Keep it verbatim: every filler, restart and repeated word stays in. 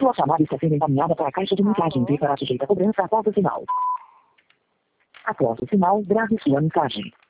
Sua chamada está sendo encaminhada para a caixa de mensagens e será sujeita a cobrança após o sinal. Após o sinal, grave sua mensagem.